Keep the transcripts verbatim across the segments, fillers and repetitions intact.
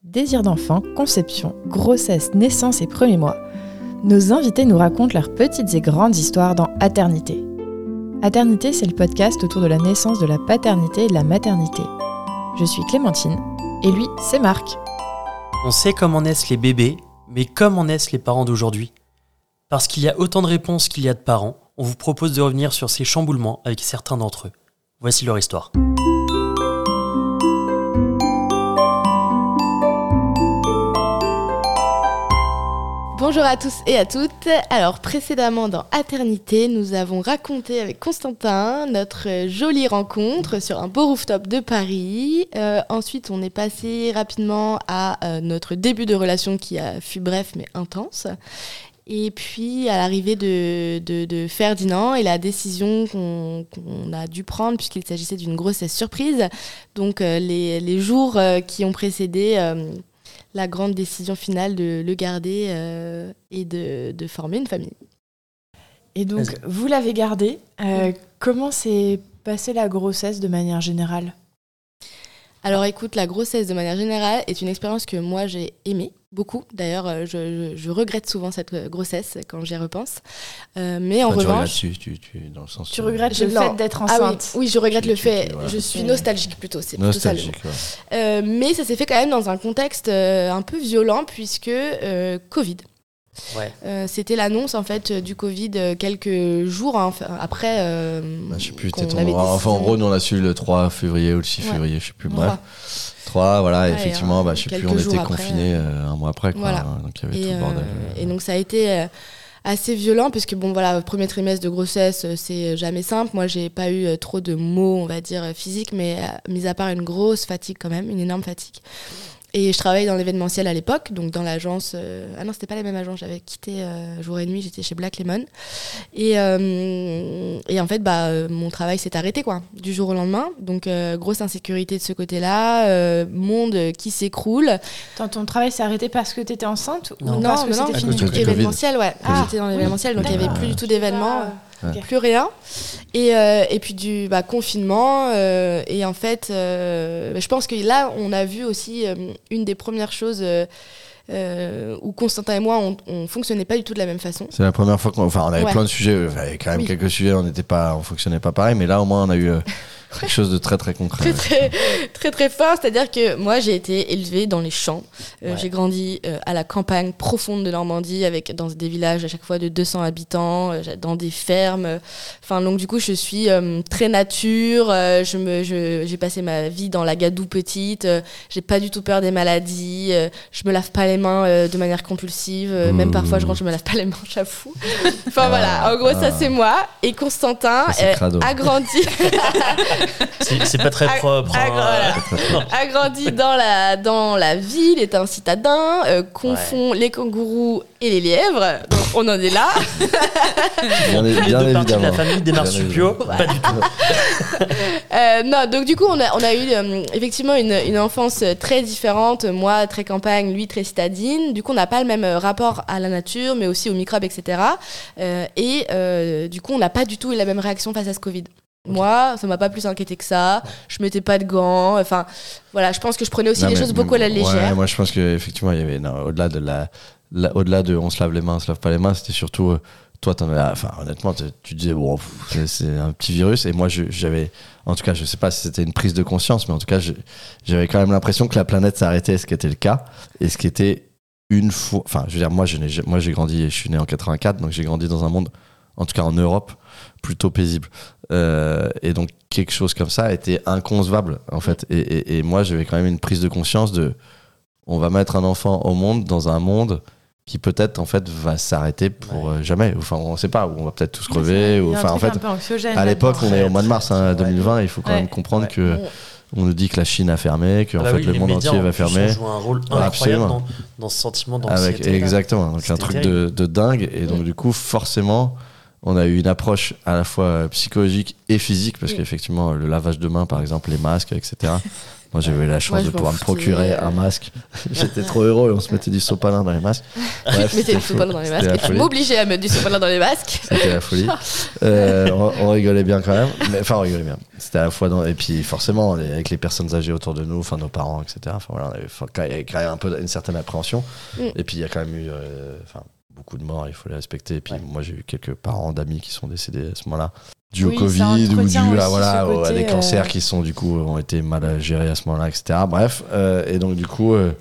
Désir d'enfant, conception, grossesse, naissance et premiers mois, nos invités nous racontent leurs petites et grandes histoires dans Aternité. Aternité, c'est le podcast autour de la naissance, de la paternité et de la maternité. Je suis Clémentine, et lui, c'est Marc. On sait comment naissent les bébés, mais comment naissent les parents d'aujourd'hui ? Parce qu'il y a autant de réponses qu'il y a de parents, on vous propose de revenir sur ces chamboulements avec certains d'entre eux. Voici leur histoire. Bonjour à tous et à toutes. Alors précédemment dans Aternité, nous avons raconté avec Constantin notre jolie rencontre sur un beau rooftop de Paris. Euh, ensuite, on est passé rapidement à euh, notre début de relation qui a fut bref mais intense. Et puis à l'arrivée de, de, de Ferdinand et la décision qu'on, qu'on a dû prendre puisqu'il s'agissait d'une grossesse surprise. Donc euh, les, les jours euh, qui ont précédé euh, la grande décision finale de le garder euh, et de, de former une famille. Et donc, Vas-y. Vous l'avez gardé. Euh, oui. Comment s'est passée la grossesse de manière générale ? Alors écoute, la grossesse de manière générale est une expérience que moi j'ai aimée beaucoup. D'ailleurs, je, je, je regrette souvent cette grossesse quand j'y repense. Euh, mais en enfin, revanche, tu, tu, tu, dans le sens tu regrettes le fait d'être enceinte. Ah oui, oui, je regrette tu, le tu, fait. tu, voilà. Je suis nostalgique plutôt. C'est nostalgique. Plutôt ça, ouais. euh, mais ça s'est fait quand même dans un contexte euh, un peu violent puisque euh, Covid. Ouais. Euh, c'était l'annonce en fait du Covid euh, quelques jours hein, après. Euh, bah, je sais plus. Ton... Enfin, en gros, nous on l'a su le trois février ou le six ouais. février, je sais plus. Bref. trois, voilà, ouais, effectivement, hein, bah, je sais plus, on était confinés euh, un mois après, quoi. Voilà. Donc il y avait et tout le bordel. Euh, et donc ça a été euh, assez violent parce que bon voilà, premier trimestre de grossesse, c'est jamais simple. Moi, j'ai pas eu euh, trop de maux, on va dire physiques, mais euh, mis à part une grosse fatigue quand même, une énorme fatigue. Et je travaillais dans l'événementiel à l'époque, donc dans l'agence... Euh... Ah non, c'était pas la même agence, j'avais quitté euh, jour et nuit, j'étais chez Black Lemon. Et, euh, et en fait, bah, euh, mon travail s'est arrêté, quoi, du jour au lendemain. Donc, euh, grosse insécurité de ce côté-là, euh, monde qui s'écroule. Attends, ton travail s'est arrêté parce que t'étais enceinte ou Non, parce non, que non, c'était fini fini. Événementiel, ouais. Ah. J'étais dans l'événementiel, donc il n'y avait plus du tout d'événements. Okay. Plus rien et, euh, et puis du bah, confinement euh, et en fait euh, je pense que là on a vu aussi euh, une des premières choses euh, euh, où Constantin et moi on, on fonctionnait pas du tout de la même façon. C'est la première fois qu'on enfin on avait ouais. plein de sujets, il y avait quand même oui. quelques sujets, on n'était pas on fonctionnait pas pareil, mais là au moins on a eu euh, quelque chose de très très concret. Très très, très très fort, c'est-à-dire que moi j'ai été élevée dans les champs, euh, ouais. j'ai grandi euh, à la campagne profonde de Normandie avec dans des villages à chaque fois de deux cents habitants, euh, dans des fermes. Enfin donc du coup je suis euh, très nature, euh, je me je, j'ai passé ma vie dans la gadoue petite, euh, j'ai pas du tout peur des maladies, euh, je me lave pas les mains euh, de manière compulsive, euh, mmh. même parfois je rentre je me lave pas les mains, j'avoue. Enfin ah, voilà, en gros ah. ça c'est moi et Constantin euh, a grandi C'est, c'est pas très propre. A, a, hein. a grandi dans la, dans la ville, est un citadin, euh, confond ouais. les kangourous et les lièvres. Donc on en est là. Bien, les bien deux parties évidemment. de la famille des marsupiaux, voilà. Pas du tout. euh, non, donc du coup on a, on a eu euh, effectivement une, une enfance très différente. Moi très campagne, lui très citadine. Du coup on n'a pas le même rapport à la nature, mais aussi aux microbes, et cetera. Euh, et euh, du coup on n'a pas du tout eu la même réaction face à ce Covid. Moi, ça m'a pas plus inquiété que ça. Je mettais pas de gants. Enfin, voilà, je pense que je prenais aussi non, les mais, choses beaucoup à la légère. Ouais, moi, je pense qu'effectivement, il y avait non, au-delà de la, la, au-delà de on se lave les mains, on se lave pas les mains, c'était surtout euh, toi, t'en avais, enfin, honnêtement, tu disais bon, pff, c'est, c'est un petit virus. Et moi, je, j'avais, en tout cas, je sais pas si c'était une prise de conscience, mais en tout cas, je, j'avais quand même l'impression que la planète s'arrêtait, ce qui était le cas, et ce qui était une fois. Enfin, je veux dire, moi, je n'ai, moi, j'ai grandi, je suis né en quatre-vingt-quatre, donc j'ai grandi dans un monde, en tout cas en Europe, plutôt paisible. Euh, et donc quelque chose comme ça était inconcevable en fait et, et, et moi j'avais quand même une prise de conscience de on va mettre un enfant au monde dans un monde qui peut-être en fait va s'arrêter pour ouais. euh, jamais, enfin on sait pas, ou on va peut-être tous crever, ou enfin en fait à l'époque on est au mois de mars hein, deux mille vingt, il faut quand ouais. même comprendre ouais. que on nous dit que la Chine a fermé, que ah en fait oui, le monde entier va fermer. Ils jouent un rôle incroyable dans, dans ce sentiment d'anxiété. Avec, exactement, donc un truc de, de dingue et donc du coup forcément on a eu une approche à la fois psychologique et physique, parce oui. qu'effectivement, le lavage de mains, par exemple, les masques, et cetera, Moi, j'avais eu la chance Ouais, je de m'en pouvoir me foutais. procurer un masque. J'étais trop heureux et on se mettait du sopalin dans les masques. Bref, Tu mettais c'était du fou. sopalin dans les masques C'était et la tu folie. m'obligeais à mettre du sopalin dans les masques. C'était la folie. Euh, on, on rigolait bien quand même. Mais, enfin, on rigolait bien. C'était à la fois dans... Et puis, forcément, les- avec les personnes âgées autour de nous, enfin, nos parents, et cetera. Enfin, voilà, on avait, enfin, il y avait quand même un peu une certaine appréhension. Mm. Et puis, il y a quand même eu euh, enfin, beaucoup de morts, il faut les respecter. Et puis, Ouais. moi, j'ai eu quelques parents d'amis qui sont décédés à ce moment-là. Dû Oui, au ça Covid ou dû entretient à, aussi voilà, ce au- à côté, des cancers euh, qui sont, du coup, ont été mal gérés à ce moment-là, et cetera. Bref. Euh, et donc, du coup, euh,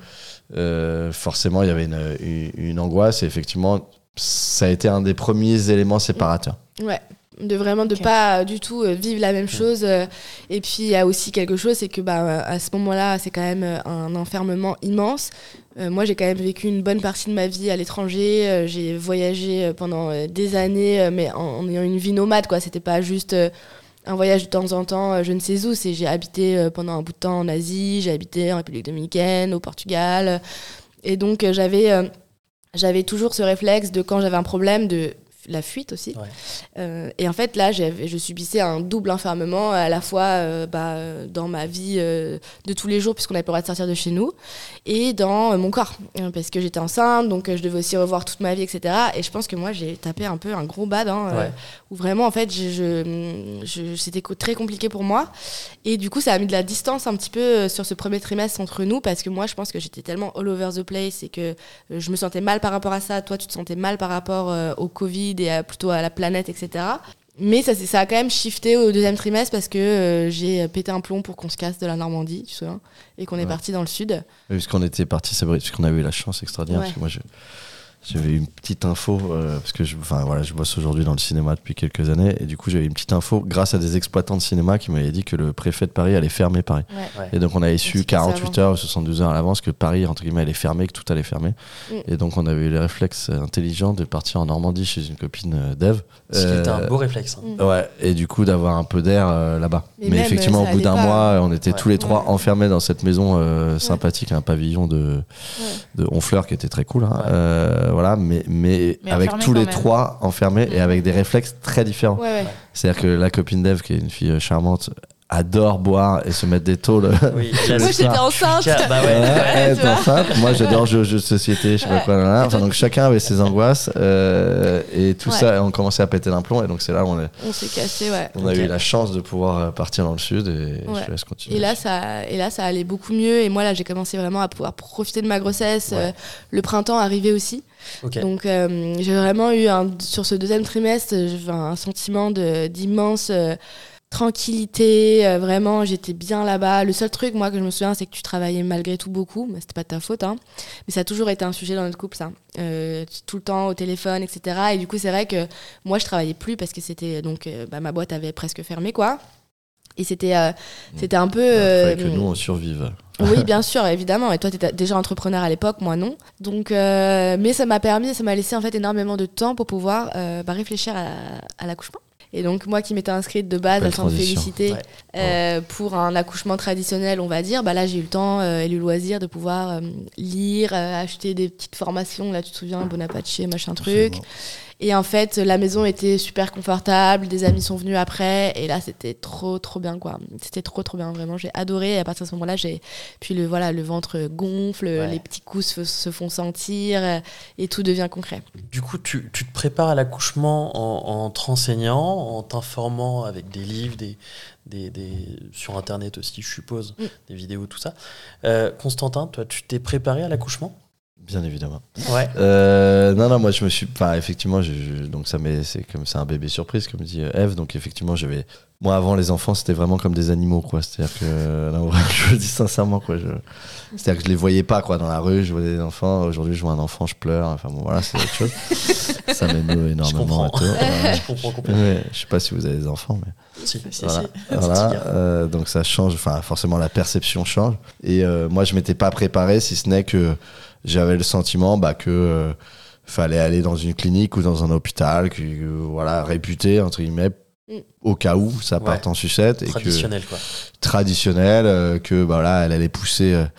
euh, forcément, il y avait une, une, une angoisse. Et effectivement, ça a été un des premiers éléments séparateurs. Ouais, de vraiment de Ok. pas euh, du tout euh, vivre la même chose. euh, et puis il y a aussi quelque chose, c'est que bah, à ce moment-là, c'est quand même euh, un enfermement immense. Euh, moi, j'ai quand même vécu une bonne partie de ma vie à l'étranger. Euh, j'ai voyagé euh, pendant euh, des années, euh, mais en, en ayant une vie nomade, quoi. C'était pas juste euh, un voyage de temps en temps, euh, je ne sais où. C'est j'ai habité euh, pendant un bout de temps en Asie, j'ai habité en République dominicaine, au Portugal. euh, et donc euh, j'avais euh, j'avais toujours ce réflexe de quand j'avais un problème de la fuite aussi. Ouais. Euh, et en fait, là, j'avais- je subissais un double enfermement, à la fois euh, bah, euh, dans ma vie euh, de tous les jours, puisqu'on n'avait pas le droit de sortir de chez nous, et dans euh, mon corps, euh, parce que j'étais enceinte, donc euh, je devais aussi revoir toute ma vie, et cetera. Et je pense que moi, j'ai tapé un peu un gros bad, hein, euh, Ouais. où vraiment, en fait, je, je, je- c'était co- très compliqué pour moi. Et du coup, ça a mis de la distance un petit peu euh, sur ce premier trimestre entre nous, parce que moi, je pense que j'étais tellement all over the place et que euh, je me sentais mal par rapport à ça. Toi, tu te sentais mal par rapport euh, au Covid et à- plutôt à la planète, et cetera. Mais ça, c'est- ça a quand même shifté au deuxième trimestre parce que euh, j'ai pété un plomb pour qu'on se casse de la Normandie, tu te souviens, et qu'on est Ouais. parti dans le sud. Puisqu'on était parti, c'est vrai, puisqu'on avait eu la chance extraordinaire, Ouais. parce que moi, je- j'avais eu une petite info, euh, parce que je, enfin, voilà, je bosse aujourd'hui dans le cinéma depuis quelques années, et du coup, j'avais une petite info grâce à des exploitants de cinéma qui m'avaient dit que le préfet de Paris allait fermer Paris. Ouais. Et donc, on avait Un su petit peu quarante-huit heures ou soixante-douze heures à l'avance que Paris, entre guillemets, allait fermer, que tout allait fermer. Mm. Et donc, on avait eu les réflexes intelligents de partir en Normandie chez une copine euh, d'Ève. Ce qui était un Euh, beau réflexe. hein. Mm. Ouais, et du coup d'avoir un peu d'air euh, là-bas. Mais Mais, même, effectivement, ça au bout d'un allait pas. mois, on était Ouais. tous les trois Ouais. enfermés dans cette maison euh, sympathique, un pavillon de, de Honfleur qui était très cool. Hein. Ouais. Euh, voilà, mais, mais, Mais avec enfermés tous quand les même. trois enfermés et Mm. avec des réflexes très différents. Ouais, ouais. C'est-à-dire que la copine d'Ève, qui est une fille charmante, adore boire et se mettre des tôles. Oui, Tous les Moi, j'étais soirs. enceinte. Lucas, bah ouais. Ouais, Ouais, elle tu est vois. enceinte. Moi, j'adore jouer aux jeux de société, je sais pas Ouais. quoi. Là, là. Enfin, donc chacun avait ses angoisses euh, et tout Ouais. ça, on commençait à péter d'un plomb. Et donc c'est là où on, est, On s'est cassé, ouais. on a Ok. eu la chance de pouvoir euh, partir dans le sud et Ouais. je te laisse continuer. Et là, ça, et là, ça allait beaucoup mieux. Et moi, là, j'ai commencé vraiment à pouvoir profiter de ma grossesse. Ouais. Euh, le printemps arrivait aussi. Ok. Donc, euh, j'ai vraiment eu, un, sur ce deuxième trimestre, j'ai un sentiment de- d'immense euh, tranquillité. Euh, vraiment, j'étais bien là-bas. Le seul truc, moi, que je me souviens, c'est que tu travaillais malgré tout beaucoup. Mais c'était pas de ta faute, hein. Mais ça a toujours été un sujet dans notre couple, ça. Euh, tout le temps au téléphone, et cetera. Et du coup, c'est vrai que moi, je travaillais plus parce que c'était donc euh, bah, ma boîte avait presque fermé, quoi. Et c'était euh, c'était un peu. Il euh, fallait que nous on survive. oui, bien sûr, évidemment. Et toi, tu étais déjà entrepreneur à l'époque, moi non. Donc, euh, mais ça m'a permis, ça m'a laissé en fait énormément de temps pour pouvoir euh, bah, réfléchir à, à l'accouchement. Et donc, moi qui m'étais inscrite de base, Belle à temps de transition. féliciter, Ouais. euh, pour un accouchement traditionnel, on va dire, bah là, j'ai eu le temps euh, et le loisir de pouvoir euh, lire, euh, acheter des petites formations. Là, tu te souviens, Bonaparte, machin truc. Et en fait, la maison était super confortable, des amis sont venus après, et là, c'était trop, trop bien, quoi. C'était trop, trop bien, vraiment. J'ai adoré, et à partir de ce moment-là, j'ai... Puis le, voilà, le ventre gonfle, Ouais. les petits coups se, se font sentir, euh, et tout devient concret. Du coup, tu, tu te prépares à l'accouchement en, en te renseignant, en t'informant avec des livres, des, des, des, sur Internet aussi, je suppose, Mm. des vidéos, tout ça. Euh, Constantin, toi, tu t'es préparé à l'accouchement ? Bien évidemment. Ouais. Euh, non, non, moi je me suis. Enfin, effectivement, je, je- donc ça m'est, c'est comme c'est un bébé surprise, comme dit euh, Eve. Donc effectivement, j'avais. Moi, avant les enfants, c'était vraiment comme des animaux, quoi. C'est-à-dire que, non, je le dis sincèrement, quoi. Je... C'est-à-dire que je les voyais pas, quoi, dans la rue. Je voyais des enfants. Aujourd'hui, je vois un enfant, je pleure. Enfin bon, voilà, c'est autre chose. Ça m'émeut Je énormément. comprends. et tout. Voilà. Je comprends complètement. Ouais, je sais pas si vous avez des enfants, mais. Si, si, Voilà, si. voilà, Petit gars. euh, donc ça change, enfin forcément la perception change. Et euh, moi je m'étais pas préparé, si ce n'est que j'avais le sentiment bah, que euh, fallait aller dans une clinique ou dans un hôpital, que, que, voilà, réputé entre guillemets, Mm. au cas où ça Ouais. parte en sucette et que Traditionnel, quoi. traditionnel, euh, que bah, là elle allait pousser euh,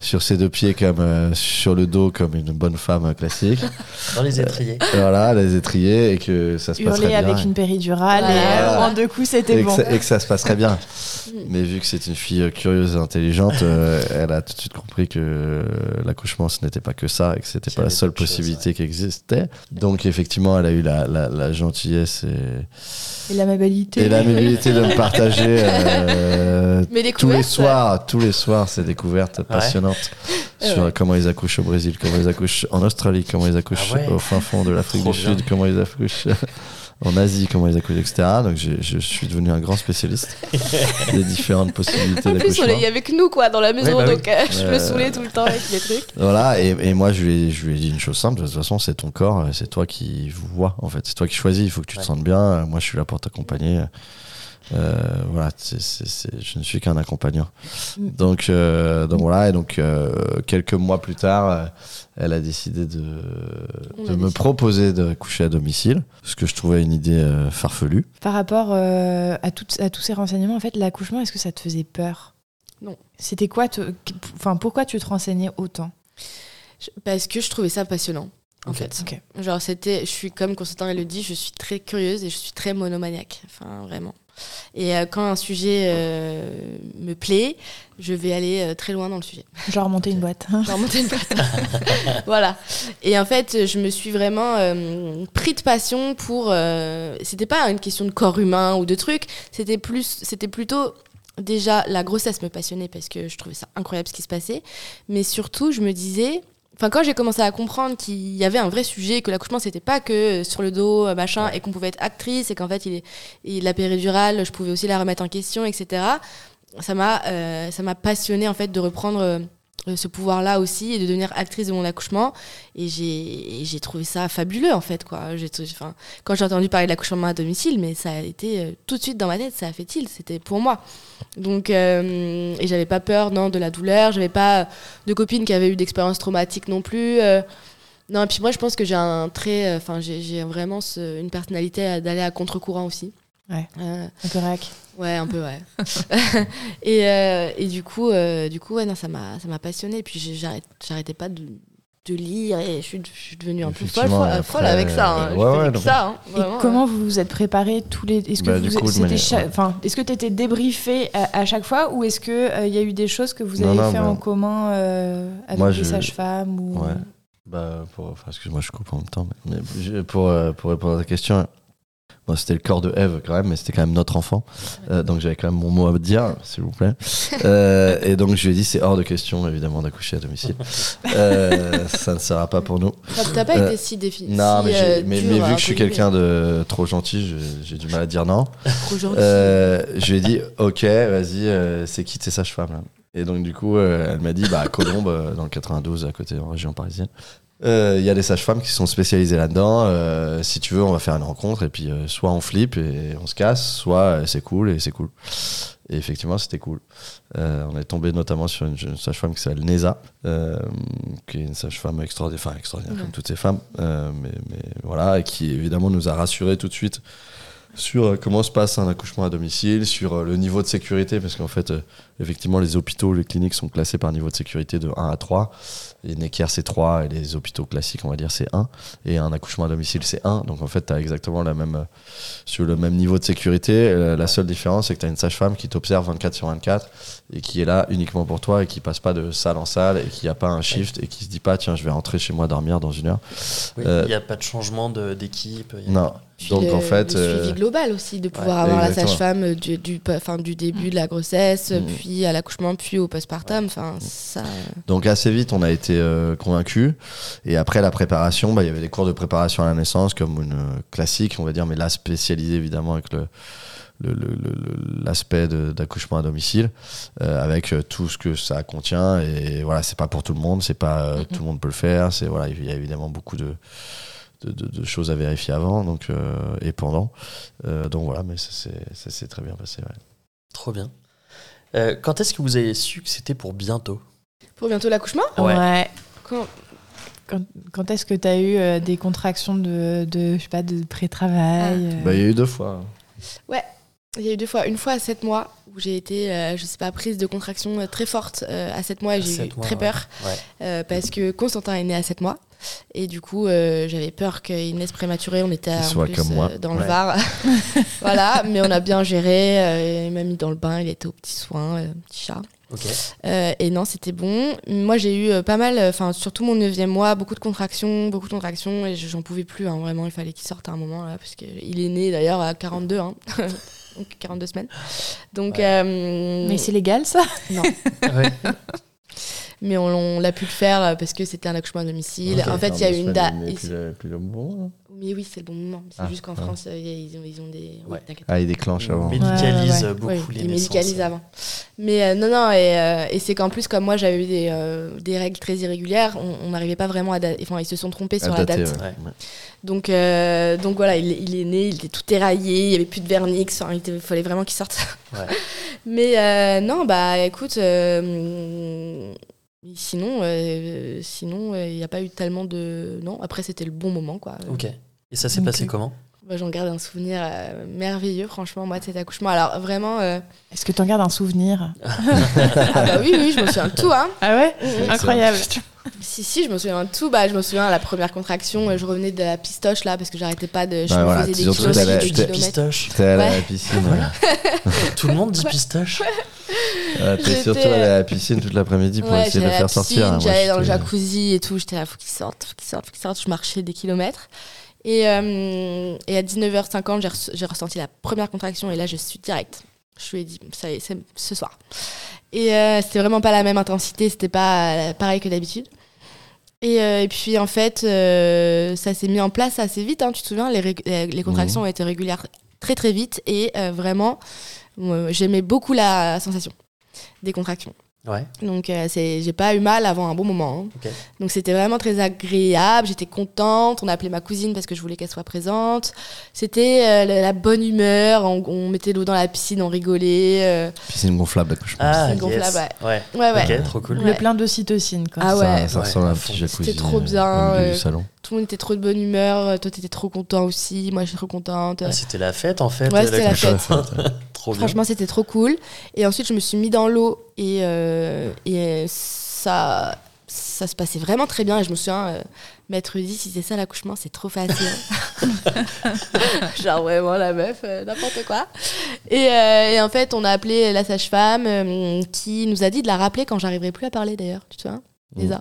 sur ses deux pieds comme euh, sur le dos comme une bonne femme classique. Dans les étriers. Euh, voilà, les étriers et que ça se passerait Hurler bien. avec une péridurale Voilà. et euh, Voilà. en deux coups, c'était et, bon. que ça, et que ça se passerait bien. Mais vu que c'est une fille euh, curieuse et intelligente, euh, elle a tout de suite compris que euh, l'accouchement ce n'était pas que ça et que c'était Qu'il y pas la avait seule d'autres choses, possibilité qui existait. Donc effectivement, elle a eu la, la, la gentillesse et, Et l'amabilité. et l'amabilité de me partager euh, Mais les tous les couvertes, soirs, tous les soirs ces découvertes passionnantes sur Ouais. comment ils accouchent au Brésil, comment ils accouchent en Australie, comment ils accouchent Ah ouais. au fin fond de l'Afrique Trop du bien. Sud, comment ils accouchent en Asie, comment ils accouchent, et cetera. Donc je, je suis devenu un grand spécialiste des différentes possibilités En plus, on d'accouchement. est- il y avait que nous quoi dans la maison, Ouais, bah oui. donc euh, je me Euh, saoulais tout le temps avec les trucs. Voilà, et, et moi je lui, ai, je lui ai dit une chose simple, de toute façon c'est ton corps, c'est toi qui vois en fait, c'est toi qui choisis, il faut que tu Ouais. te sentes bien, moi je suis là pour t'accompagner. Euh, voilà, c'est, c'est, c'est, je ne suis qu'un accompagnant. Mm. Donc, euh, donc voilà, et donc euh, quelques mois plus tard, euh, elle a décidé de, On de a me décidé. proposer de coucher à domicile, ce que je trouvais une idée euh, farfelue. Par rapport euh, à, toutes- à tous ces renseignements, en fait, l'accouchement, est-ce que ça te faisait peur? Non. C'était quoi te- Enfin, pourquoi tu te renseignais autant? Je- Parce que je trouvais ça passionnant. En Ok. fait, Ok. genre c'était, je suis comme Constantin le dit, je suis très curieuse et je suis très monomaniaque, enfin vraiment. Et euh, quand un sujet euh, me plaît, je vais aller euh, très loin dans le sujet. Genre monter une boîte. Genre monter une boîte. Voilà. Et en fait, je me suis vraiment euh, pris de passion pour. Euh, c'était pas une question de corps humain ou de trucs. C'était plus, c'était plutôt déjà la grossesse me passionnait parce que je trouvais ça incroyable ce qui se passait. Mais surtout, je me disais. Enfin, quand j'ai commencé à comprendre qu'il y avait un vrai sujet, que l'accouchement c'était pas que sur le dos, machin, et qu'on pouvait être actrice, et qu'en fait, il est, il, la péridurale, je pouvais aussi la remettre en question, et cetera. Ça m'a, euh, ça m'a passionnée en fait de reprendre euh, ce pouvoir-là aussi et de devenir actrice de mon accouchement. Et j'ai, et j'ai trouvé ça fabuleux en fait, quoi. J'ai, enfin, quand j'ai entendu parler de l'accouchement à domicile, mais ça a été euh, tout de suite dans ma tête, ça a fait tilt, c'était pour moi. Donc, euh, et j'avais pas peur non, de la douleur, j'avais pas de copines qui avaient eu d'expériences traumatiques non plus. Euh, non, et puis moi je pense que j'ai un trait, enfin j'ai, j'ai vraiment ce, une personnalité à, d'aller à contre-courant aussi. Ouais. Euh, Un peu rac. Ouais, un peu, ouais. et, euh, et du coup, euh, du coup ouais, non, ça m'a, ça m'a passionnée. Et puis j'ai- j'arrête, j'arrêtais pas de, de lire et je suis, je suis devenue un peu folle, Effectivement, folle, après, folle avec ça. Hein. euh, Je ouais, faisais ouais, que donc- ça, hein, Et vraiment, comment vous vous êtes préparés tous les Est-ce que Bah, vous du coup, de c'était manière- cha- enfin est-ce que tu étais débriefé à, à chaque fois ou est-ce que euh, il y a eu des choses que vous Non, avez non, fait bah, en commun euh, avec moi, des je- sages-femmes ou Ouais. Bah, pour, enfin, excuse-moi, je coupe en même temps, mais, mais je- pour, euh, pour répondre à ta question, bon, c'était le corps de Ève quand même, mais c'était quand même notre enfant, Euh, donc j'avais quand même mon mot à dire, s'il vous plaît. Euh, et donc je lui ai dit, c'est hors de question évidemment d'accoucher à domicile. Euh, ça ne sera pas pour nous. T'as, t'as pas Euh, été si défini. Non, si, mais, j'ai- euh, mais, dur, mais vu entre que je suis guillemets. quelqu'un de trop gentil, je- j'ai du mal à dire non. Trop gentil. Euh, je lui ai dit, ok, vas-y, euh, c'est qui tes sages-femmes là? Et donc du coup, euh, elle m'a dit, bah à Colombes, euh, dans le quatre-vingt-douze, à côté, en région parisienne. Il euh, y a des sages-femmes qui sont spécialisées là-dedans. Euh, si tu veux, on va faire une rencontre et puis euh, soit on flippe et on se casse, soit euh, c'est cool et c'est cool. Et effectivement, c'était cool. Euh, on est tombé notamment sur une, une sage-femme qui s'appelle Neza, euh, qui est une sage-femme extraordinaire, enfin extraordinaire Ouais. comme toutes ces femmes, euh, mais, mais voilà, et qui évidemment nous a rassurés tout de suite sur euh, comment se passe un accouchement à domicile, sur euh, le niveau de sécurité, parce qu'en fait, euh, effectivement, les hôpitaux, les cliniques sont classés par niveau de sécurité de un à trois. Les Necker, c'est trois, et les hôpitaux classiques, on va dire, c'est un. Et un accouchement à domicile, c'est un. Donc en fait, tu as exactement la même, euh, sur le même niveau de sécurité. Euh, la seule différence, c'est que tu as une sage-femme qui t'observe vingt-quatre sur vingt-quatre et qui est là uniquement pour toi et qui passe pas de salle en salle et qui a pas un shift et qui se dit pas, tiens, je vais rentrer chez moi dormir dans une heure. Oui, il Euh, n'y a pas de changement de- d'équipe. il y a Non. pas- Puis Donc le, en fait. le euh, suivi global aussi, de pouvoir ouais, avoir la exactement. sage-femme du, du, enfin, du début de la grossesse, Mm. puis à l'accouchement, puis au postpartum. Enfin, ça. Donc assez vite, on a été euh, convaincus. Et après la préparation, bah, il y avait des cours de préparation à la naissance comme une euh, classique, on va dire, mais là spécialisé évidemment avec le, le, le- le- l'aspect de- d'accouchement à domicile, euh, avec euh, tout ce que ça contient. Et voilà, c'est pas pour tout le monde, c'est pas euh, Mhm. tout le monde peut le faire. C'est voilà, il y a évidemment beaucoup de de, de- de choses à vérifier avant, donc euh, et pendant. Euh, donc voilà, mais ça s'est ça s'est très bien passé. Ouais. Trop bien. Euh, quand est-ce que vous avez su que c'était pour bientôt? Pour bientôt l'accouchement Ouais. Quand- Quand, quand est-ce que tu as eu euh, des contractions de, de, je sais pas, de pré-travail euh, Bah, il y a eu deux fois. Il y a eu deux fois. Une fois à sept mois, où où j'ai été, euh, je sais pas, prise de contraction euh, très forte euh, à sept mois et j'ai eu mois, très ouais. peur Ouais. euh, parce que Constantin est né à sept mois et du coup euh, j'avais peur qu'il naisse prématuré. On était Qu'il en soit plus comme moi. euh, dans le Ouais. Var, voilà, mais on a bien géré. Euh, il m'a mis dans le bain, il était aux petits soins, euh, petit chat. Ok. Euh, et non, c'était bon. Moi, j'ai eu euh, pas mal, enfin, surtout mon neuvième mois, beaucoup de contractions, beaucoup de contractions, et j'en pouvais plus, hein, vraiment, il fallait qu'il sorte à un moment, là, parce qu'il est né d'ailleurs à quarante-deux, hein. Donc quarante-deux semaines. Donc, Ouais. euh, Mais c'est légal, ça? non. Ouais. Mais on, on l'a pu le faire parce que c'était un accouchement à domicile. Ok, en fait, il y a eu une date. Mais plus le, plus le bon. Mais oui, c'est le bon moment. C'est Ah, juste qu'en ouais. France, euh, ils, ont, ils ont des. Oui, Ouais. t'inquiète. Ah, il déclenche avant. On médicalise Ouais, ouais, ouais. beaucoup Ouais, les ils naissances. médicalisent avant. Mais euh, non, non, et, euh, et c'est qu'en plus, comme moi, j'avais eu des, euh, des règles très irrégulières, on on n'arrivait pas vraiment à. da- Enfin, ils se sont trompés sur À la dater, date. ouais. Ouais. Donc, euh, donc voilà, il, il est né, il était tout éraillé, il n'y avait plus de vernix, enfin, il était- fallait vraiment qu'il sorte. Ouais. Mais euh, non, bah écoute, euh, sinon, euh, sinon, il n'y a pas eu tellement de. Non, après, c'était le bon moment, quoi. Ok. Et ça s'est Ok. passé comment? Bah, j'en garde un souvenir euh, merveilleux, franchement, moi, de cet accouchement. Alors, vraiment. euh, Est-ce que tu en gardes un souvenir? Ah, bah oui, oui, je me souviens de tout, hein. Ah ouais? Mhm. Incroyable. Si, si, je me souviens de tout. Bah, je me souviens, la première contraction, euh, je revenais de la pistoche, là, parce que j'arrêtais pas de. Je Bah, me voilà, faisais des surtout kilomètres, t'allais- des t'es- kilomètres. Pistoche. T'es allé à Ouais. la piscine. Ouais. Tout le monde dit pistache. Ah, T'es J'étais- surtout allé à la piscine toute l'après-midi pour Ouais, essayer de j'allais le à la faire piscine, sortir. Moi, j'allais dans le j'étais- jacuzzi et tout. J'étais là, faut qu'il sorte, faut qu'il sorte, faut qu'il sorte. Je marchais des kilomètres. Et, euh, et à dix-neuf heures cinquante, j'ai, re- j'ai ressenti la première contraction et là, je suis direct. Je lui ai dit, ça y est, c'est ce soir. Et euh, c'était vraiment pas la même intensité, c'était pas euh, pareil que d'habitude. Et, euh, et puis en fait, euh, ça s'est mis en place assez vite. Hein, tu te souviens, les, rég- les les contractions ont été régulières très très vite et euh, vraiment, euh, j'aimais beaucoup la sensation des contractions. Ouais. Donc euh, c'est, j'ai pas eu mal avant un bon moment. Hein. Ok. Donc c'était vraiment très agréable, j'étais contente, on a appelé ma cousine parce que je voulais qu'elle soit présente. C'était euh, la, la bonne humeur, on, on mettait l'eau dans la piscine, on rigolait. euh. Piscine gonflable, accouchement. Ah, C'est gonflable, yes. Ouais. Ouais, ouais. Ok, trop cool. Ouais. Le plein d'ocytocine, quoi. Ah ouais. Ça, ça Ouais, ressemble à à un fond. petit jacuzzi. C'était trop euh, bien, au milieu euh, du salon. Tout le monde était trop de bonne humeur, toi t'étais trop content aussi, moi j'étais trop contente. Ah, c'était la fête en fait. Ouais, euh, c'était la l'accouchement. fête. Trop bien. Franchement, c'était trop cool. Et ensuite, je me suis mis dans l'eau et, euh, et ça, ça se passait vraiment très bien. Et je me souviens, euh, Maître dit, si c'est ça l'accouchement, c'est trop facile. Genre vraiment la meuf, euh, n'importe quoi. Et, euh, et en fait, on a appelé la sage-femme euh, qui nous a dit de la rappeler quand j'arriverai plus à parler d'ailleurs. Tu te souviens, Lisa?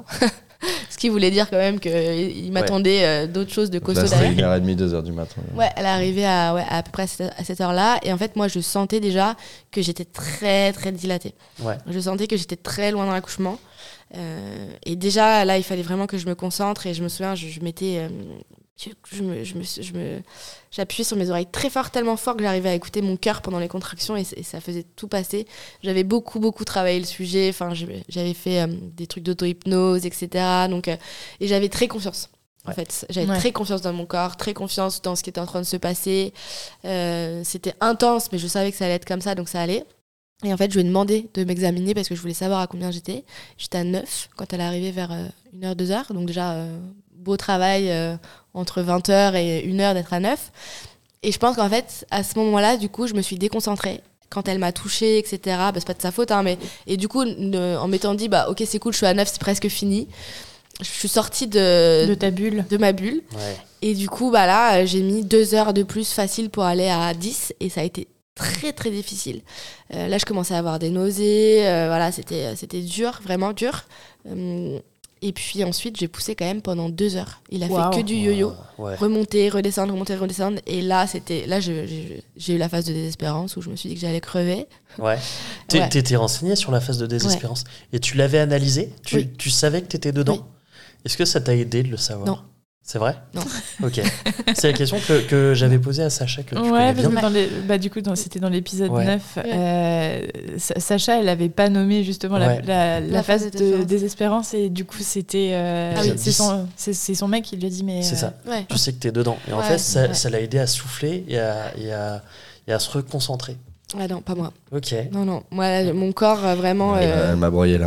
Ce qui voulait dire quand même qu'il m'attendait euh, d'autres choses de Donc costaud là, c'était derrière. une heure trente, deux heures du matin. Ouais, elle est arrivée à, ouais, à peu près à cette, à cette heure-là. Et en fait, moi, je sentais déjà que j'étais très, très dilatée. Ouais. Je sentais que j'étais très loin dans l'accouchement. Euh, et déjà, là, il fallait vraiment que je me concentre. Et je me souviens, je, je mettais... euh, je, je me, je me, je me, j'appuyais sur mes oreilles très fort, tellement fort que j'arrivais à écouter mon cœur pendant les contractions. Et, c- et ça faisait tout passer. J'avais beaucoup, beaucoup travaillé le sujet. Enfin, j'avais j'avais fait euh, des trucs d'auto-hypnose, et cetera. Donc, euh, et j'avais très confiance. En Ouais. fait, j'avais Ouais. très confiance dans mon corps, très confiance dans ce qui était en train de se passer. Euh, c'était intense, mais je savais que ça allait être comme ça, donc ça allait. Et en fait, je lui ai demandé de m'examiner parce que je voulais savoir à combien j'étais. J'étais à neuf quand elle est arrivée vers euh, une heure, deux heures. Donc déjà, euh, beau travail euh, entre vingt heures et une heure d'être à neuf. Et je pense qu'en fait, à ce moment-là, du coup, je me suis déconcentrée. Quand elle m'a touchée, et cetera, bah, c'est pas de sa faute, hein, mais... Et du coup, ne- en m'étant dit, bah, ok, c'est cool, je suis à neuf, c'est presque fini. Je suis sortie de, De ta bulle. de ma bulle. Ouais. Et du coup, bah là, euh, j'ai mis deux heures de plus facile pour aller à dix. Et ça a été très, très difficile. Euh, là, je commençais à avoir des nausées. euh, voilà, c'était, c'était dur, vraiment dur. Euh, et puis ensuite, j'ai poussé quand même pendant deux heures. Il a Waouh. fait que du yo-yo. Ouais. Remonter, redescendre, remonter, redescendre. Et là, c'était, là je- j'ai, j'ai eu la phase de désespérance où je me suis dit que j'allais crever. Ouais. T'es- Ouais. T'étais renseigné sur la phase de désespérance et tu l'avais analysé. Tu, Oui. tu savais que t'étais dedans. Oui. Est-ce que ça t'a aidé de le savoir? Non. C'est vrai? Non. Ok. C'est la question que, que j'avais posée à Sacha que tu Ouais, connais parce bien. que dans les, bah, du coup, dans- c'était dans l'épisode Ouais. neuf. euh, Sa- Sacha, elle avait pas nommé justement la, Ouais. la, la La phase phase de de désespérance. désespérance et du coup, c'était. euh, Ah oui. c'est son, c'est- c'est son mec qui lui a dit, mais. C'est euh, ça. Ouais. Tu sais que t'es dedans. Et en Ouais, fait, ça, ouais. ça l'a aidé à souffler et à, et à, et à se reconcentrer. Ah non, pas moi. Ok. Non, non. Moi, mon corps, euh, vraiment. Euh, euh, Elle m'a broyé la main.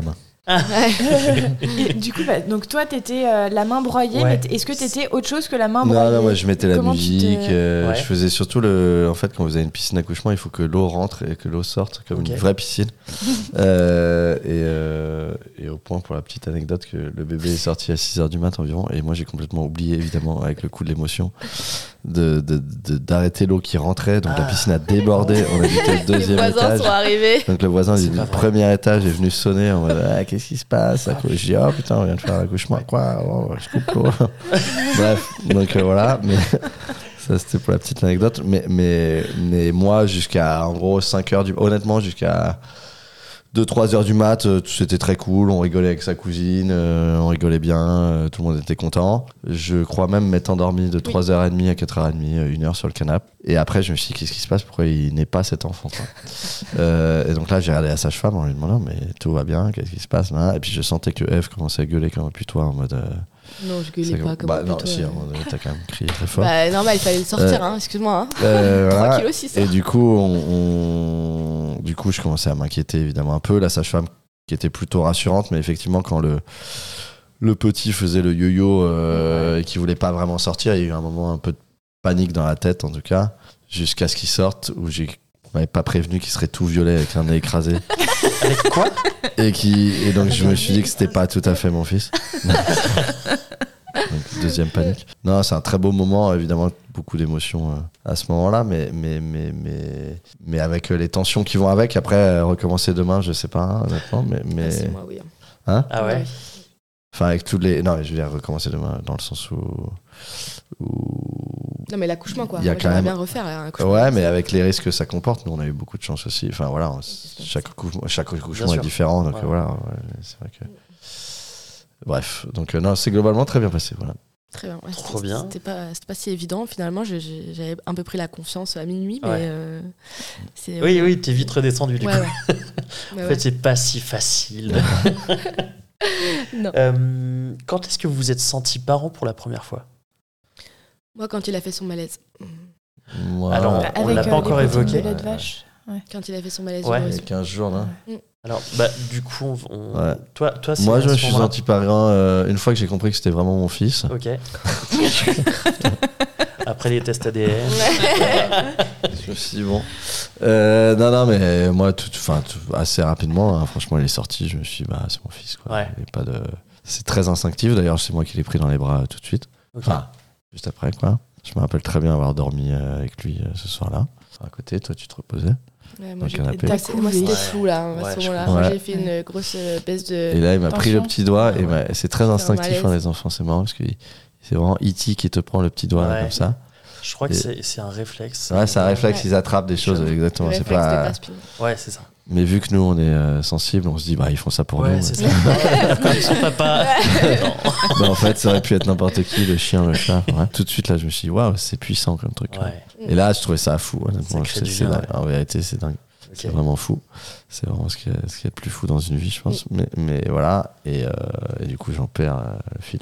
Et du coup, bah, donc toi, t'étais euh, la main broyée, Ouais. mais t- est-ce que t'étais autre chose que la main Non, broyée? non, moi je mettais la Comment tu musique. te- euh, Ouais. Je faisais surtout le. En fait, quand vous avez une piscine d'accouchement, il faut que l'eau rentre et que l'eau sorte comme Ok. une vraie piscine. Euh, et, euh, et au point, pour la petite anecdote, que le bébé est sorti à six heures du mat environ. Et moi, j'ai complètement oublié, évidemment, avec le coup de l'émotion, de, de- de- d'arrêter l'eau qui rentrait. Donc la Ah. piscine a débordé. On habitait au Les deuxième voisins étage. sont arrivés. Donc le voisin C'est du pas vrai. premier étage est venu sonner en mode ah, qu'est-ce qui se passe? Je dis oh putain, on vient de faire l'accouchement. Quoi? Oh, je coupe l'eau. Bref, donc euh, voilà. Mais ça c'était pour la petite anecdote. Mais, mais, mais moi, jusqu'à en gros cinq heures du honnêtement, jusqu'à deux trois heures du mat, euh, c'était très cool. On rigolait avec sa cousine, euh, on rigolait bien, euh, tout le monde était content. Je crois même m'être endormi de trois heures trente à quatre heures trente, euh, une heure sur le canapé. Et après, je me suis dit, qu'est-ce qui se passe? Pourquoi il n'est pas cet enfant, quoi? euh, Et donc là, j'ai regardé la sage-femme en lui demandant, mais tout va bien, qu'est-ce qui se passe là? Et puis je sentais que Eve commençait à gueuler comme un putois en mode. Euh, Non, je gueulais c'est pas comme bah, un non, putois, si, à un euh. moment donné, t'as quand même crié très fort. Bah, normal, il fallait le sortir, Euh, hein, excuse-moi. Hein. Euh, trois voilà. kilos six, ça. Et du coup, on, on- du coup, je commençais à m'inquiéter évidemment un peu. La sage-femme qui était plutôt rassurante, mais effectivement, quand le le petit faisait le yo-yo euh, et qui voulait pas vraiment sortir, il y a eu un moment un peu de panique dans la tête, en tout cas, jusqu'à ce qu'il sorte, où j'ai on m'avait pas prévenu qu'il serait tout violet avec un nez écrasé. Avec quoi? Et qui et donc je me suis dit que c'était pas tout à fait mon fils. Donc, deuxième panique. Non, c'est un très beau moment, évidemment, beaucoup d'émotions euh, à ce moment-là, mais, mais, mais, mais, mais avec euh, les tensions qui vont avec. Après, euh, recommencer demain, je sais pas, hein, honnêtement, mais, mais Ah, c'est moi, oui. hein Ah ouais? enfin avec tous les. Non, mais je veux dire recommencer demain dans le sens où. où... Non, mais l'accouchement, quoi. Il y a Moi, quand j'aimerais même- bien refaire un accouchement. Ouais, mais avec les risques que ça comporte, nous on a eu beaucoup de chance aussi. Enfin voilà, on- chaque accouchement, chaque accouchement est sûr. différent, donc Ouais. euh, voilà, ouais, c'est vrai que. Bref, donc euh, non, c'est globalement très bien passé, voilà. Très bien. Ouais, Trop c'était- bien. C'était pas, c'était pas si évident. Finalement, je- j'ai- j'avais un peu pris la confiance à minuit, mais Ouais. euh, c'est. Oui, oui, t'es vite redescendu du Ouais, coup. ouais. Ouais, En ouais. fait, c'est pas si facile. Non. Euh, quand est-ce que vous vous êtes senti parent pour la première fois? Moi, quand il a fait son malaise. Moi, Alors, Bah, on avec, l'a euh, pas les encore protéines évoqué. de lait de vache. Ouais. Quand il a fait son malaise. Ouais. moi il y aussi. a quinze jours là. Alors, bah, du coup, on, on- Ouais. toi, toi, c'est Moi, à je me ce suis moment-là. senti parent euh, une fois que j'ai compris que c'était vraiment mon fils. Ok. Après les tests A D N. Je me suis dit, bon. Euh, non, non, mais moi, tout, enfin, tout- assez rapidement, hein, franchement, il est sorti. Je me suis dit, bah, c'est mon fils. Quoi. Ouais. Il y a pas de... C'est très instinctif. D'ailleurs, c'est moi qui l'ai pris dans les bras euh, tout de suite. Ok. Enfin, juste après, quoi. Je me rappelle très bien avoir dormi euh, avec lui euh, ce soir-là. À côté, toi, tu te reposais. Ouais, Dans moi, le j'ai- canapé. moi, c'est- moi, c'était Ouais. fou, là, à Ouais, ce je moment-là. comprends. Moi, Ouais. j'ai fait une grosse euh, baisse de. Et là, il m'a pris le Tension. petit doigt. Et Ouais. m'a- c'est très instinctif, malaise. hein, les enfants. C'est marrant parce que c'est vraiment E T qui te prend le petit doigt là, Ouais. comme ça. Je crois que Et- c'est c'est un réflexe. Ouais, c'est un réflexe. Ouais. Ils attrapent des choses. Je- Exactement. le C'est réflexe de pas. Paspin. Ouais, c'est ça. Mais vu que nous, on est euh, sensibles, on se dit, bah, ils font ça pour ouais, nous. c'est ça. Comme son papa. Non. Bah, en fait, ça aurait pu être n'importe qui, le chien, le chat. Ouais. Tout de suite, là, je me suis dit, waouh, c'est puissant comme truc. Ouais. Et là, je trouvais ça fou, honnêtement. Ça crée C'est- du c'est lien, dingue. ouais. En vérité, c'est dingue. Ok. C'est vraiment fou. C'est vraiment ce qui est, ce qui est le plus fou dans une vie, je pense. Mais, mais voilà. Et, euh, et du coup, j'en perds euh, le fil.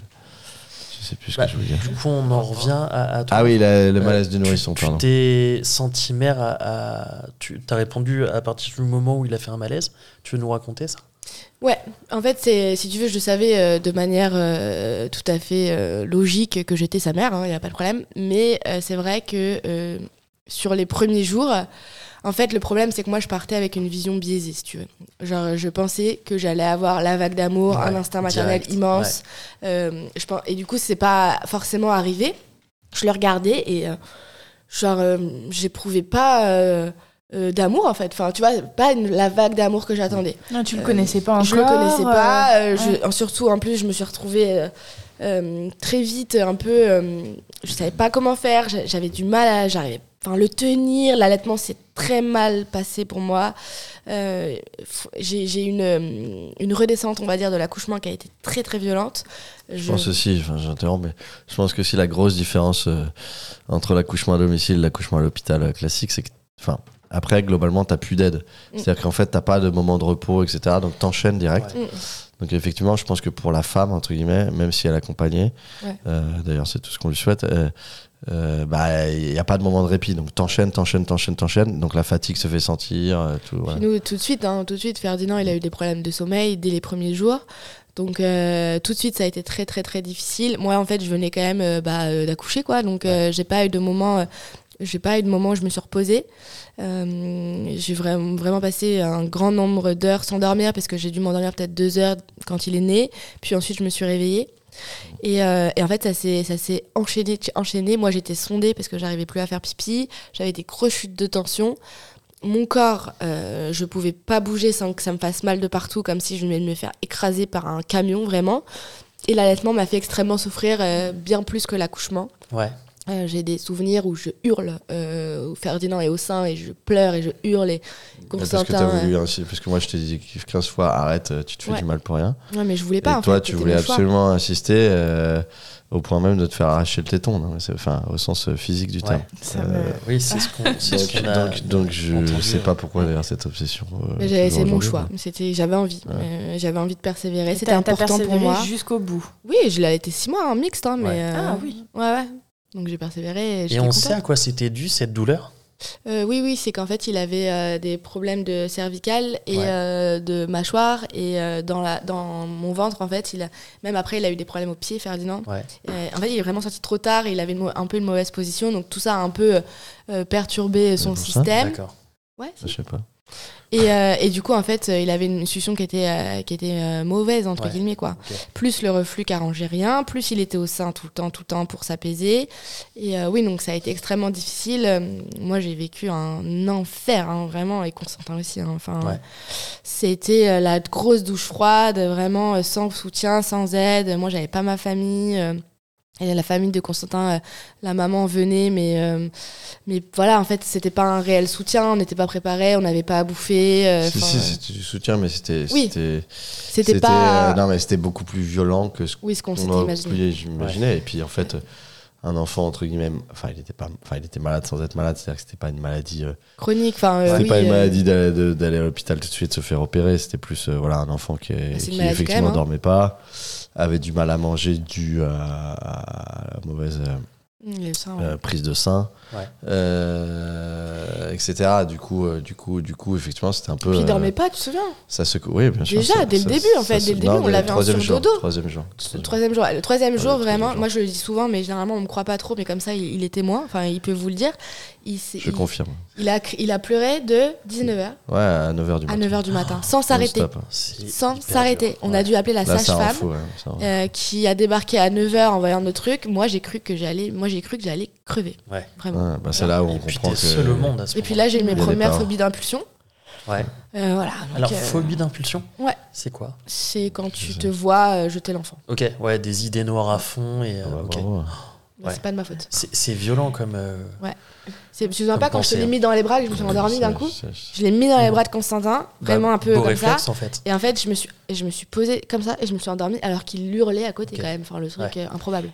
Je sais plus ce Bah, que je voulais dire. Du coup, on en revient à, à toi. Ah oui, la- le Euh, malaise du tu- nourrisson, pardon. Tu t'es senti mère à. à- tu as répondu à partir du moment où il a fait un malaise. Tu veux nous raconter ça? Ouais, en fait, c'est, si tu veux, je savais euh, de manière euh, tout à fait euh, logique que j'étais sa mère, il n'y a pas de problème. Mais euh, c'est vrai que euh, sur les premiers jours, en fait, le problème, c'est que moi, je partais avec une vision biaisée, si tu veux. Genre, je pensais que j'allais avoir la vague d'amour, Ouais, un instinct maternel direct, immense. Euh, je pense, et du coup, c'est pas forcément arrivé. Je le regardais et euh, genre, euh, j'éprouvais pas euh, euh, d'amour, en fait. Enfin, tu vois, pas une- la vague d'amour que j'attendais. Non, tu le Euh, connaissais pas encore. Je le connaissais pas. euh, ouais. je- surtout, en plus, je me suis retrouvée euh, euh, très vite un peu. Euh, je savais pas comment faire. j'a- J'avais du mal à. J'arrivais. Enfin, le tenir, l'allaitement s'est très mal passé pour moi. Euh, f- j'ai j'ai une, euh, une redescente, on va dire, de l'accouchement qui a été très très violente. Je pense aussi, enfin, j'interromps, mais je pense que si la grosse différence euh, entre l'accouchement à domicile et l'accouchement à l'hôpital euh, classique, c'est que, enfin, après, globalement, t'as plus d'aide. Mm. C'est-à-dire qu'en fait, t'as pas de moment de repos, et cetera. Donc, t'enchaînes direct. Ouais. Mm. Donc, effectivement, je pense que pour la femme, entre guillemets, même si elle est accompagnée, Ouais. euh, d'ailleurs, c'est tout ce qu'on lui souhaite, euh, euh, bah il y a pas de moment de répit, donc t'enchaînes, t'enchaînes, t'enchaînes, t'enchaînes, donc la fatigue se fait sentir, euh, tout. Voilà. Puis nous, tout de suite, hein, tout de suite, Ferdinand, il a eu des problèmes de sommeil dès les premiers jours. Donc euh, tout de suite, ça a été très très très difficile. Moi, en fait, je venais quand même euh, bah, euh, d'accoucher, quoi. Donc euh, j'ai pas eu de moment, euh, j'ai pas eu de moment où je me suis reposée. Euh, j'ai vraiment vraiment passé un grand nombre d'heures sans dormir parce que j'ai dû m'endormir peut-être deux heures quand il est né. Puis ensuite, je me suis réveillée. Et, euh, et en fait, ça s'est ça s'est enchaîné, enchaîné. Moi, j'étais sondée parce que j'arrivais plus à faire pipi. J'avais des grosses chutes de tension. Mon corps, euh, je pouvais pas bouger sans que ça me fasse mal de partout, comme si je venais de me faire écraser par un camion, vraiment. Et l'allaitement m'a fait extrêmement souffrir, euh, bien plus que l'accouchement. Ouais. Euh, j'ai des souvenirs où je hurle, euh, où Ferdinand est au sein et je pleure et je hurle. Et Constantin, parce que t'as voulu, euh... parce que moi je t'ai dit quinze fois arrête, tu te fais ouais. du mal pour rien. Ouais, mais je voulais pas. Et en toi, fait, tu voulais absolument insister. Euh, Au point même de te faire arracher le téton, non c'est, enfin, au sens physique du terme. Ouais, euh, oui, c'est ce qu'on, c'est donc, ce qu'on a. Donc, donc je ne sais pas pourquoi d'ailleurs cette obsession. Euh, mais j'avais, c'est mon choix. C'était, j'avais envie. Ouais. Euh, j'avais envie de persévérer. C'était t'as, important t'as pour moi. Jusqu'au bout. Oui, je l'ai été six mois en mixte, hein, mais. Ouais. Euh, ah oui. Ouais, ouais. Donc j'ai persévéré. Et, et on contente. sait à quoi c'était dû cette douleur? Euh, oui, oui, c'est qu'en fait, il avait euh, des problèmes de cervicales et ouais. euh, de mâchoire. Et euh, dans, la, dans mon ventre, en fait, il a, même après, il a eu des problèmes aux pieds, Ferdinand. Ouais. Euh, en fait, il est vraiment sorti trop tard et il avait une, un peu une mauvaise position. Donc tout ça a un peu euh, perturbé son système. D'accord. Ouais, si. Je sais pas. Et, euh, et du coup, en fait, il avait une succion qui était, euh, qui était euh, mauvaise, entre ouais. guillemets, quoi. Okay. Plus le reflux qui arrangeait rien, plus il était au sein tout le temps, tout le temps pour s'apaiser. Et euh, oui, donc ça a été extrêmement difficile. Moi, j'ai vécu un enfer, hein, vraiment, et Constantin aussi. Hein. Enfin, ouais. C'était euh, la grosse douche froide, vraiment euh, sans soutien, sans aide. Moi, j'avais pas ma famille. Euh, Et la famille de Constantin, euh, la maman venait, mais, euh, mais voilà, en fait, c'était pas un réel soutien, on n'était pas préparés, on n'avait pas à bouffer. Euh, si, si, c'était du soutien, mais c'était. Oui. C'était, c'était, c'était pas. Euh, non, mais c'était beaucoup plus violent que ce oui, ce qu'on qu'on s'était imaginé. j'imaginais. Ouais. Et puis, en fait, un enfant, entre guillemets, enfin, il était, pas, enfin, il était malade sans être malade, c'est-à-dire que c'était pas une maladie. Euh, chronique, enfin. Euh, c'était oui, pas une euh... maladie d'aller, de, d'aller à l'hôpital tout de suite se faire opérer, c'était plus, euh, voilà, un enfant qui, est, qui effectivement même, hein. dormait pas. Avait du mal à manger dû à, à la mauvaise euh, sein, ouais. euh, prise de sein, ouais. euh, et cetera. Du coup, euh, du coup, du coup, effectivement, c'était un peu. Puis il dormait euh, pas, tu te souviens? Ça se, oui, bien sûr. Déjà, ça, dès ça, le début, en fait, ça, dès le début, non, on l'avait en surdodo. Troisième jour. Le troisième jour. Le troisième jour, ouais, vraiment. jour. Moi, je le dis souvent, mais généralement, on me croit pas trop. Mais comme ça, il, il est témoin. Enfin, il peut vous le dire. Il, je il, confirme. Il a, il a pleuré de dix-neuf heures. Ouais, à neuf heures du matin. À neuf heures du matin, sans s'arrêter. Stop, hein. Sans s'arrêter. Dur. On ouais. a dû appeler la Là, sage-femme fou, ouais, euh, qui a débarqué à neuf heures en voyant nos trucs. Moi, j'ai cru que j'allais, moi, j'ai cru que j'allais crever. Ouais. Vraiment. Ouais, bah, c'est là où on et puis comprend t'es que. seul au monde à ce Et puis là, j'ai eu mes premières phobies d'impulsion. Ouais. Euh, voilà. Donc, Alors, euh... phobie d'impulsion. Ouais. C'est quoi? C'est quand tu te vois euh, jeter l'enfant. Ok. Ouais, des idées noires à fond et. Euh, ah bah, okay. Ouais. C'est pas de ma faute. C'est, c'est violent comme. Euh... Ouais. C'est, je me souviens pas quand je te l'ai mis dans les bras et que je me suis endormie d'un coup. C'est, c'est... Je l'ai mis dans les bras de Constantin, vraiment bah, un peu beau comme réflexe, ça. En fait. Et en fait, je me suis, je me suis posée comme ça et je me suis endormie alors qu'il hurlait à côté okay. quand même. Enfin, le truc ouais. improbable.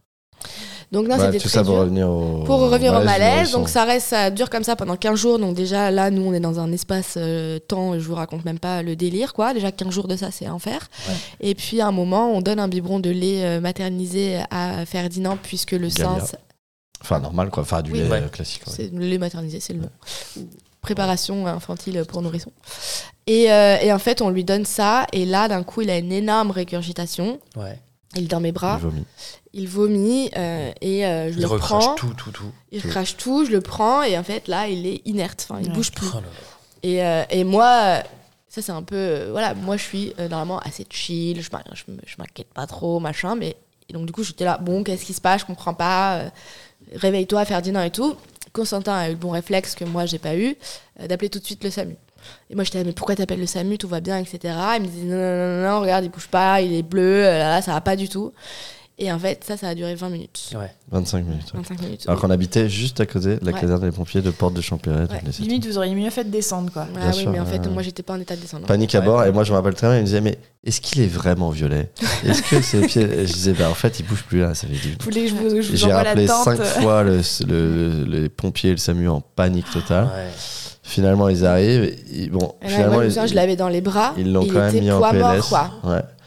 Donc non, bah, c'était tout très ça dur. pour revenir au pour revenir malaise, au malaise. Donc ça reste, ça dure comme ça pendant quinze jours. Donc déjà là, nous on est dans un espace euh, temps. Je vous raconte même pas le délire quoi. Déjà quinze jours de ça, c'est enfer. Ouais. Et puis à un moment, on donne un biberon de lait euh, maternisé à Ferdinand puisque le sein. Enfin normal quoi. Enfin du oui, lait ouais. classique. Ouais. C'est le lait maternisé, c'est le nom. Préparation infantile pour nourrissons. Et, euh, et en fait, on lui donne ça. Et là, d'un coup, il a une énorme régurgitation. Ouais. Il est dans mes bras. Il vomit. Il vomit euh, et euh, je il le prends. Il recrache tout, tout, tout. Il tout. recrache tout, je le prends et en fait là, il est inerte. Enfin, il ouais. bouge plus. Oh là là. Et, euh, et moi, ça c'est un peu... Euh, voilà, moi je suis euh, normalement assez chill, je, je, je m'inquiète pas trop, machin. Mais et donc du coup, j'étais là, bon, qu'est-ce qui se passe? Je comprends pas. Euh, réveille-toi, Ferdinand et tout. Constantin a eu le bon réflexe que moi j'ai pas eu, euh, d'appeler tout de suite le SAMU. Et moi j'étais là, mais pourquoi t'appelles le SAMU, tout va bien, et cetera. Il me disait non, non, non, non, regarde, il bouge pas, il est bleu, là, là, ça va pas du tout. Et en fait, ça, ça a duré vingt minutes. Ouais. vingt-cinq minutes. Ouais. vingt-cinq minutes. Alors oui. qu'on habitait juste à côté de la ouais. caserne des pompiers de Porte de Champéret. Ouais. Limite, vous auriez mieux fait de descendre, quoi. Ah oui, sûr, mais en fait, euh... moi, j'étais pas en état de descendre. Panique à bord. Ouais. Et moi, je me rappelle très bien, il me disait, mais est-ce qu'il est vraiment violet? Est-ce que ses pieds... Je disais, bah en fait, il bouge plus là. Ça fait du... Vous voulez que je vous, je vous J'ai envoie rappelé la tente cinq fois le, le, le, les pompiers et le SAMU en panique totale. Ouais. Finalement, ils arrivent. Et, bon, et finalement, moi, ils, je, je l'avais dans les bras. Ils l'ont il quand même mis en P L S. Mort, quoi. Ouais.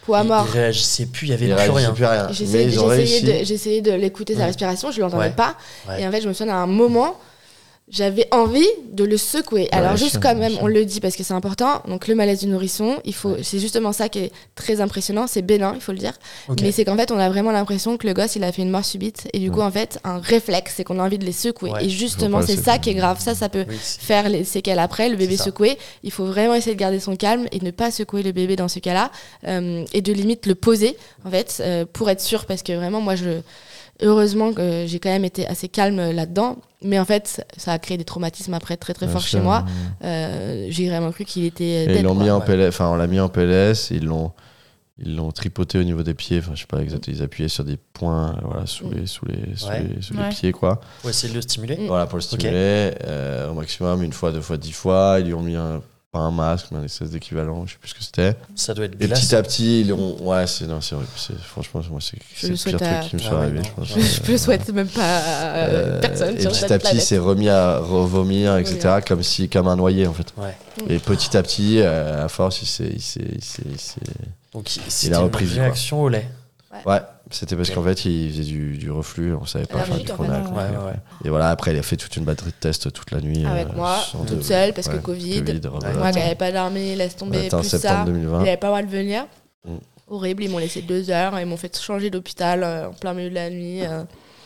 Poids Il, mort. il réagissait plus, il y avait Il plus réagissait rien. plus rien. J'ai Mais essayé, ils ont j'ai essayé réussi. de, j'ai essayé de l'écouter, sa Ouais. respiration, je l'entendais Ouais. pas. Ouais. Et en fait, je me souviens, à un moment, j'avais envie de le secouer. Alors, Ouais, juste sûr, quand même, sûr. on le dit parce que c'est important. Donc, le malaise du nourrisson, il faut, c'est justement ça qui est très impressionnant. C'est bénin, il faut le dire. Ok. Mais c'est qu'en fait, on a vraiment l'impression que le gosse, il a fait une mort subite. Et du coup, en fait, un réflexe, c'est qu'on a envie de les secouer. Ouais. Et justement, Faut pas c'est le ça secouer. qui est grave. Ça, ça peut Oui, c'est- faire les séquelles après, le bébé C'est ça. secoué. Il faut vraiment essayer de garder son calme et ne pas secouer le bébé dans ce cas-là. Euh, et de limite le poser, en fait, euh, pour être sûr. Parce que vraiment, moi, je... heureusement que j'ai quand même été assez calme là-dedans. Mais en fait, ça a créé des traumatismes après très très Bien forts sûr. chez moi. Euh, j'ai vraiment cru qu'il était Et dead, ils l'ont quoi. mis en Ouais. P L S, enfin on l'a mis en P L S, ils l'ont ils l'ont tripoté au niveau des pieds, enfin je sais pas exactement, ils appuyaient sur des points voilà sous les sous les sous Ouais. les, sous Ouais. les pieds quoi. Pour essayer de le stimuler. Mm. Voilà pour le stimuler euh, au maximum une fois, deux fois, dix fois, ils lui ont mis un pas un masque, mais un espèce d'équivalent, je sais plus ce que c'était. Ça doit être Et glaçant. petit à petit, ils l'ont ouais, c'est non, c'est horrible, c'est franchement moi c'est c'est le le pire souhaite à- truc qui me Ah soit ouais, arrivé, non. je pense. Je, je le souhaite même pas à Euh, personne et sur petit cette à petit, il planète. s'est remis à revomir, et cetera, comme si, comme un noyé en fait. Ouais. Et petit à petit, euh, à force, il s'est, il s'est, il s'est, il s'est- Donc il- c'était repris une vie, quoi. réaction au lait. Ouais, c'était parce Ok. qu'en fait, il faisait du, du reflux, on savait pas. Allergique, enfin, du coup, en on a fait. compris, Ouais, ouais, après. ouais. Et voilà, après, il a fait toute une batterie de tests toute la nuit. Avec euh, moi, sans toute de- seule, parce que ouais, Covid. rebelote. Moi qui n'avais pas d'armée, laisse On tomber, était en plus septembre ça. deux mille Il vingt. n'avait pas le droit de venir. Mm. Horrible, ils m'ont laissé deux heures, ils m'ont fait changer d'hôpital euh, en plein milieu de la nuit. euh.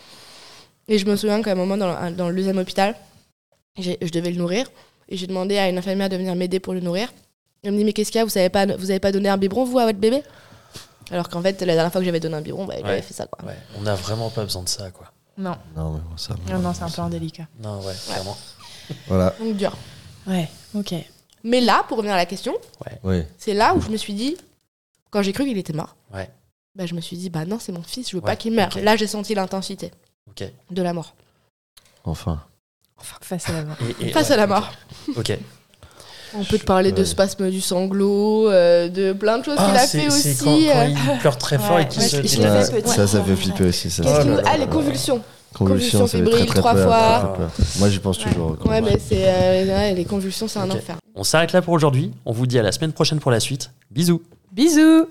Et je me souviens qu'à un moment, dans, dans le deuxième hôpital, j'ai- je devais le nourrir. Et j'ai demandé à une infirmière de venir m'aider pour le nourrir. Elle me dit, mais qu'est-ce qu'il y a, vous n'avez pas, vous avez pas donné un biberon, vous, à votre bébé? Alors qu'en fait, la dernière fois que j'avais donné un biberon, bah, j'avais Ouais. fait ça, quoi. Ouais. On n'a vraiment pas besoin de ça, quoi. Non, Non, mais bon, ça. non, non, c'est un peu indélicat. Non, ouais, clairement. Voilà. Donc dur. Ouais, ok. Mais là, pour revenir à la question, Oui. c'est là où je me suis dit, quand j'ai cru qu'il était mort, Ouais. bah, je me suis dit, bah non, c'est mon fils, je veux Ouais, pas qu'il meure. ok. Là, j'ai senti l'intensité Ok. de la mort. Enfin. Face à la mort. Et- et- Face ouais, à la ok. mort. Ok. On peut te parler de Ouais. spasme du sanglot, euh, de plein de choses qu'il Ah, a c'est fait c'est aussi. quand, quand euh, il pleure très fort Ouais, et qu'il ouais, se... je- je Ouais. l'ai Ouais, fait petit. ça, ça fait flipper aussi. Ça, qu'est-ce ça. qui nous- là Ah, là les là. convulsions. Convulsions, convulsions ça fait très fébriles, très trois peur, fois. très, très peur. Moi, j'y pense toujours. quand Ouais, même. mais c'est euh, ouais, les convulsions, c'est un Ok. enfer. On s'arrête là pour aujourd'hui. On vous dit à la semaine prochaine pour la suite. Bisous. Bisous.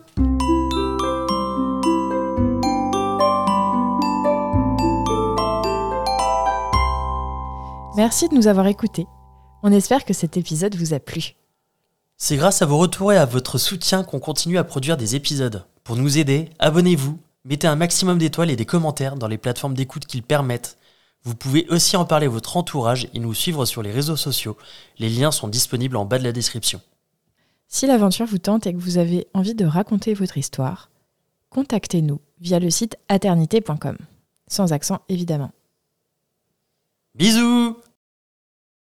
Merci de nous avoir écoutés. On espère que cet épisode vous a plu. C'est grâce à vos retours et à votre soutien qu'on continue à produire des épisodes. Pour nous aider, abonnez-vous, mettez un maximum d'étoiles et des commentaires dans les plateformes d'écoute qu'ils permettent. Vous pouvez aussi en parler à votre entourage et nous suivre sur les réseaux sociaux. Les liens sont disponibles en bas de la description. Si l'aventure vous tente et que vous avez envie de raconter votre histoire, contactez-nous via le site aternité point com. Sans accent évidemment. Bisous!